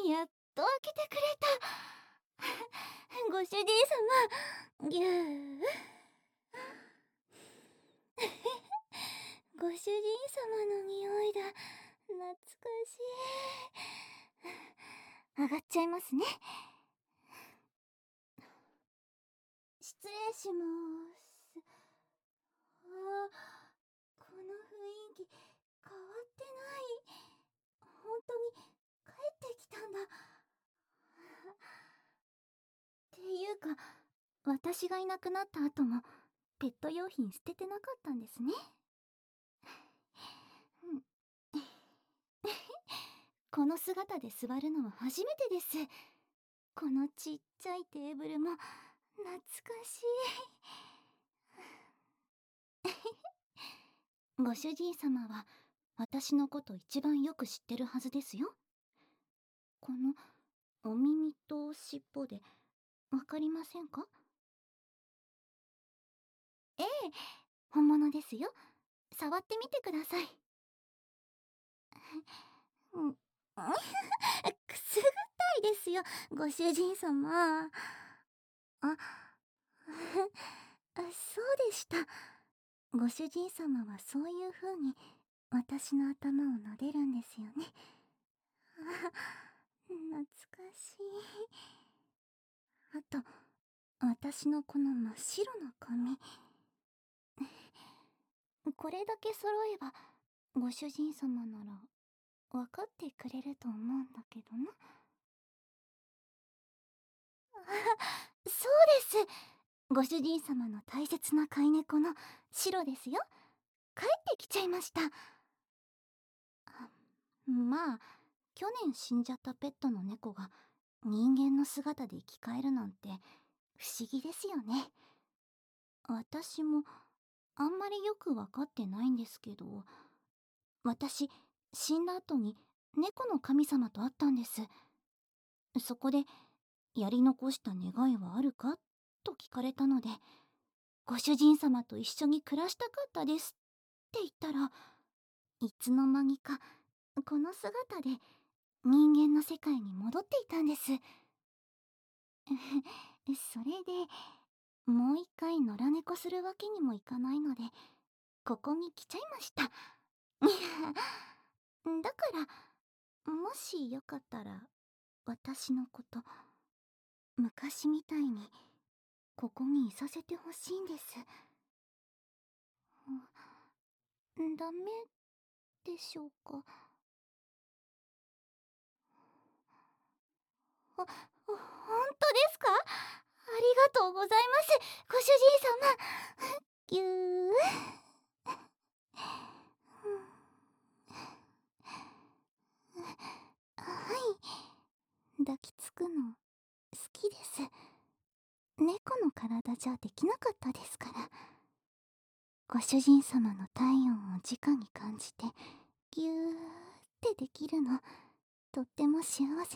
やっと開けてくれた。ご主人様、ぎゅー。ご主人様の匂いだ。懐かしい。上がっちゃいますね。失礼します。この雰囲気変わってない。本当に帰ってきたんだ。っていうか、私がいなくなった後もペット用品捨ててなかったんですね。この姿で座るのは初めてです。このちっちゃいテーブルも懐かしい。ご主人様は私のこと一番よく知ってるはずですよ。このお耳と尻尾でわかりませんか？ええ、本物ですよ。触ってみてください。うん、くすぐったいですよ、ご主人様。あ、そうでした。ご主人様はそういう風に私の頭を撫でるんですよね。懐かしい。あと、私のこの真っ白な髪。これだけ揃えば、ご主人様なら分かってくれると思うんだけどな。そうです。ご主人様の大切な飼い猫の白ですよ。帰ってきちゃいました。まあ、去年死んじゃったペットの猫が人間の姿で生き返るなんて不思議ですよね。私もあんまりよくわかってないんですけど、私、死んだ後に猫の神様と会ったんです。そこで、やり残した願いはあるかと聞かれたので、ご主人様と一緒に暮らしたかったですって言ったら、いつの間にかこの姿で人間の世界に戻っていたんです。それで、もう一回野良猫するわけにもいかないので、ここに来ちゃいました。だから、もしよかったら、私のこと、昔みたいに、ここにいさせてほしいんです。ダメでしょうか。本当ですか？ありがとうございます、ご主人様。ぎゅー。はい、抱きつくの好きです。猫の体じゃできなかったですから。ご主人様の体温を直に感じてぎゅーってできるの、とっても幸せなんです。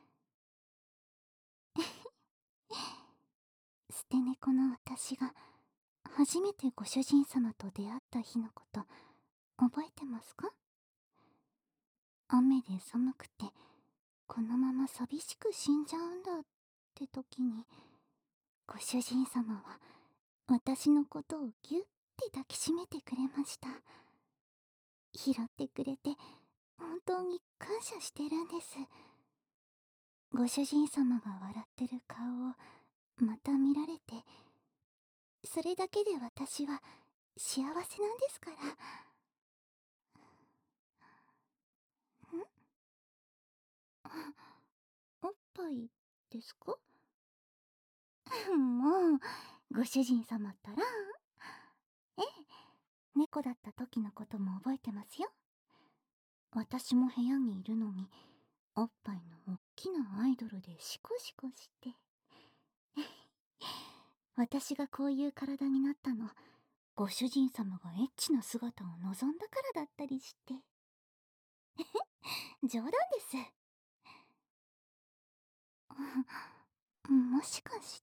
捨て猫の私が初めてご主人様と出会った日のこと覚えてますか？雨で寒くてこのまま寂しく死んじゃうんだって時に、ご主人様は私のことをぎゅって抱きしめてくれました。拾ってくれて本当に感謝してるんです。ご主人様が笑ってる顔をまた見られて、それだけで私は幸せなんですから。おっぱいですか？もう、ご主人様ったら。ええ、猫だった時のことも覚えてますよ。私も部屋にいるのに、おっぱいのおっきなアイドルでシコシコして。私がこういう体になったの、ご主人様がエッチな姿を望んだからだったりして。冗談です。もしかして、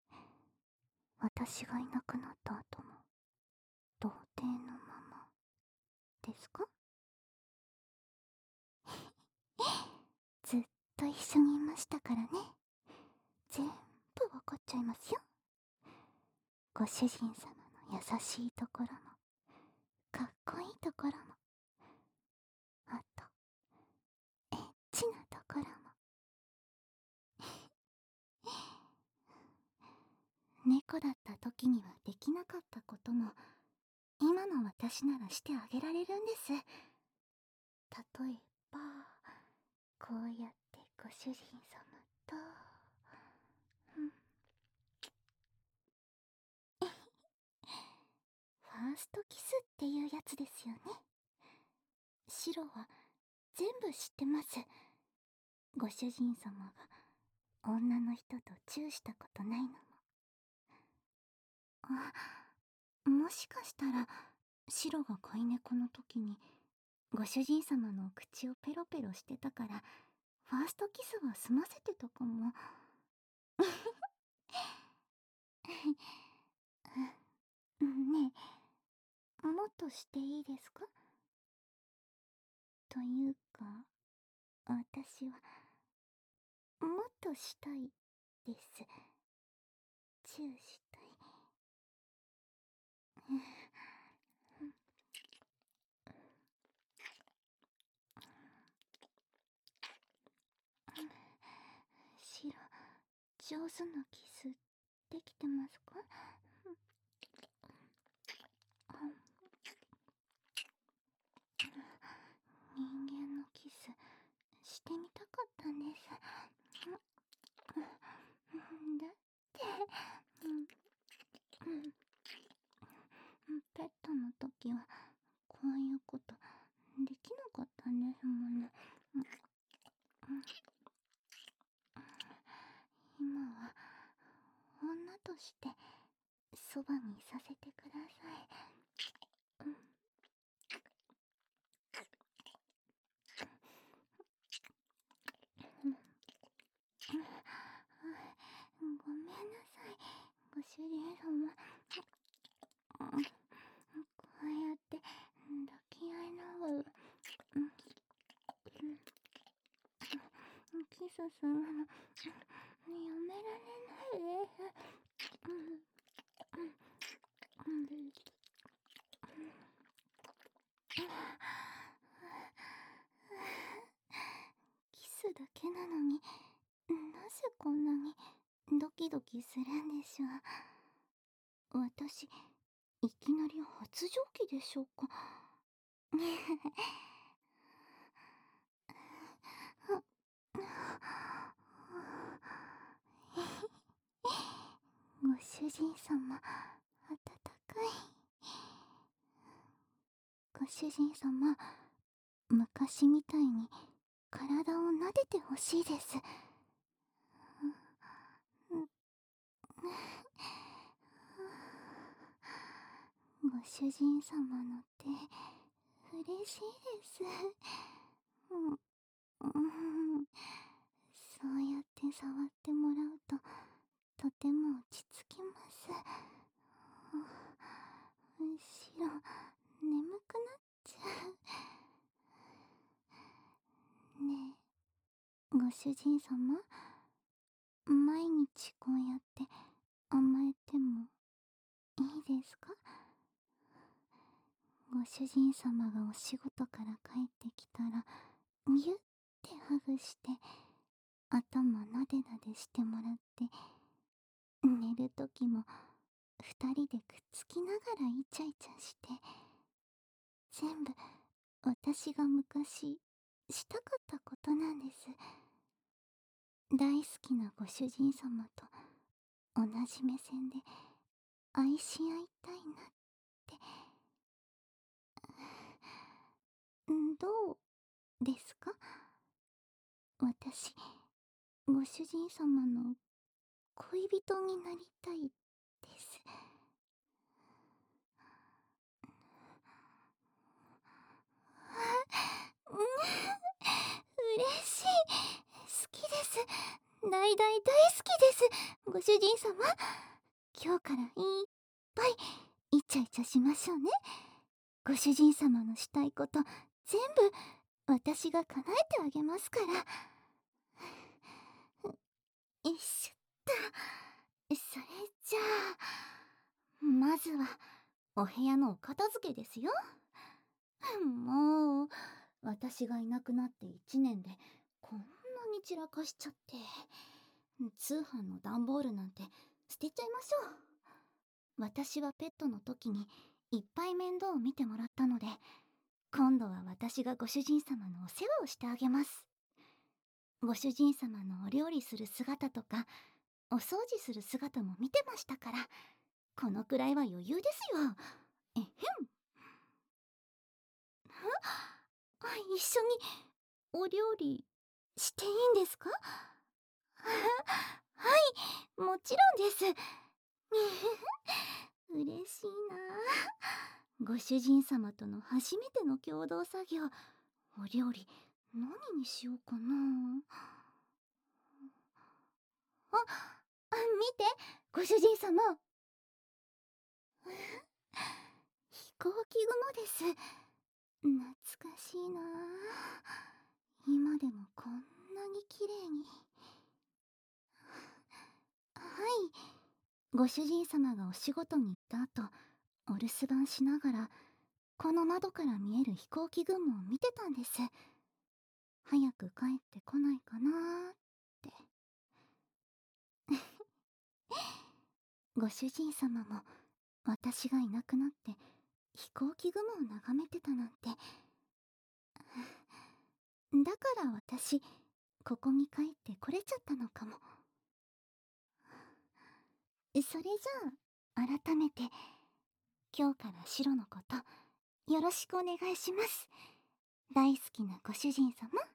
私がいなくなった後も、童貞のまま、ですか？ずっと一緒にいましたからね。全部わかっちゃいますよ。ご主人様の優しいところも、かっこいいところも、あと、エッチなところも。猫だった時にはできなかったことも、今の私ならしてあげられるんです。例えば、こうやってご主人様と、ファーストキスっていうやつですよね。シロは全部知ってます。ご主人様が女の人とチューしたことないのも。もしかしたらシロが飼い猫の時にご主人様の口をペロペロしてたからファーストキスは済ませてたかも。ねえ、もっとしていいですか？というか、私はもっとしたいです。チューしたい。シロ、上手なキスできてますか？人間のキスしてみたかったんです。だってペットの時はこういうことできなかったんですもの。今は女としてそばにいさせてください。ごめんなさい、ご主人様。こうやって抱き合いながらキスするのやめられないです。キスだけなのになぜこんなにドキドキするんでしょう。私、いきなり発情期でしょうか。ご主人様、温かい。ご主人様、昔みたいに体を撫でてほしいです。ご主人様の手、嬉しいです。そうやって触ってもらうと、とても落ち着きます。むしろ、眠くなっちゃう。ねえ、ご主人様、毎日こうやって甘えてもいいですか？ご主人様がお仕事から帰ってきたら、ぎゅってハグして、頭なでなでしてもらって、寝るときも二人でくっつきながらイチャイチャして、全部私が昔したかったことなんです。大好きなご主人様と同じ目線で愛し合いたいなって。どうですか？私、ご主人様の恋人になりたいです。嬉しい。好きです。大大大好きです。ご主人様。今日からいっぱいイチャイチャしましょうね。ご主人様のしたいこと全部私が叶えてあげますから。 よいしょっと。それじゃあ、まずはお部屋のお片付けですよ。もう、私がいなくなって1年でこんなに散らかしちゃって。通販の段ボールなんて捨てちゃいましょう。私はペットの時にいっぱい面倒を見てもらったので、今度は私がご主人様のお世話をしてあげます。ご主人様のお料理する姿とか、お掃除する姿も見てましたから、このくらいは余裕ですよ。えへん。一緒にお料理していいんですか？はい、もちろんです。嬉しいなあ。ご主人様との初めての共同作業、お料理何にしようかな。見て、ご主人様。飛行機雲です。懐かしいなあ。今でもこんなに綺麗に。はい。ご主人様がお仕事に行った後、お留守番しながら、この窓から見える飛行機雲を見てたんです。早く帰ってこないかなーって。ご主人様も私がいなくなって飛行機雲を眺めてたなんて。だから私、ここに帰ってこれちゃったのかも。それじゃあ、改めて、今日からシロのこと、よろしくお願いします。大好きなご主人様。